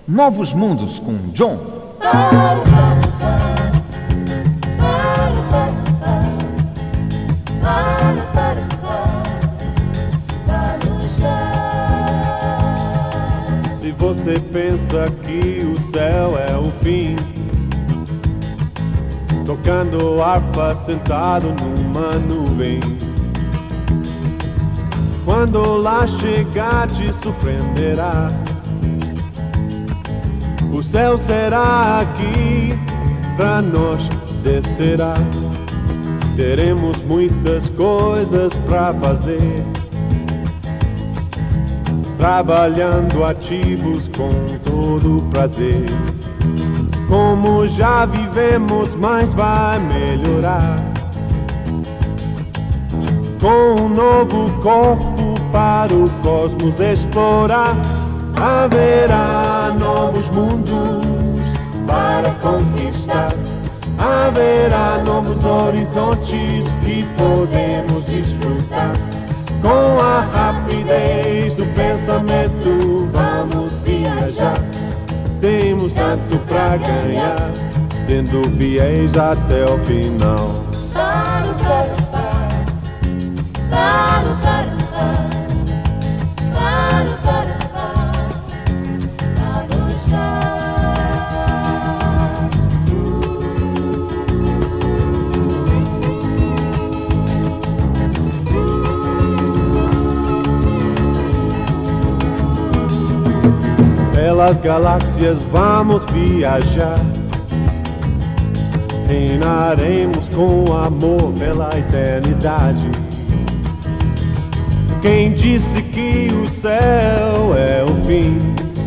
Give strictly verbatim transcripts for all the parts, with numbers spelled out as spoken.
Novos Mundos com John. Se você pensa que o céu é o fim, tocando harpa sentado numa nuvem, quando lá chegar te surpreenderá. O céu será aqui, pra nós descerá. Teremos muitas coisas pra fazer, trabalhando ativos com todo prazer. Como já vivemos, mas vai melhorar, com um novo corpo para o cosmos explorar. Haverá novos mundos para conquistar, haverá novos horizontes que podemos desfrutar. Com a rapidez do pensamento vamos viajar. Temos tanto pra ganhar, sendo fiéis até o final. Para, para, para, para, para, para, para, pelas galáxias vamos viajar, reinaremos com amor pela eternidade. Quem disse que o céu é o fim?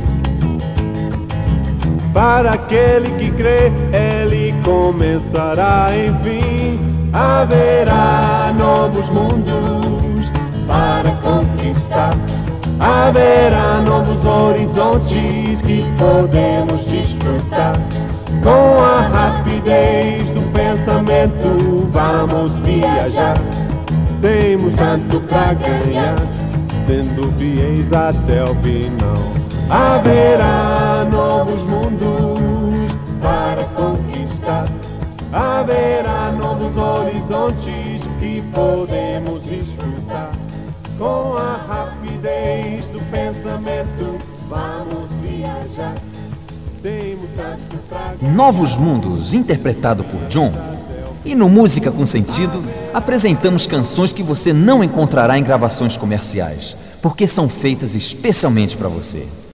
Para aquele que crê, ele começará enfim. Haverá novos mundos para conquistar, haverá novos horizontes que podemos desfrutar. Com a rapidez do pensamento vamos viajar. Temos tanto pra ganhar, sendo fiéis até o final. Haverá novos mundos para conquistar, haverá novos horizontes que podemos desfrutar. Com a rapidez do pensamento vamos viajar. Temos tanto pra ganhar. Novos Mundos, interpretado por John. E no Música com Sentido, apresentamos canções que você não encontrará em gravações comerciais, porque são feitas especialmente para você.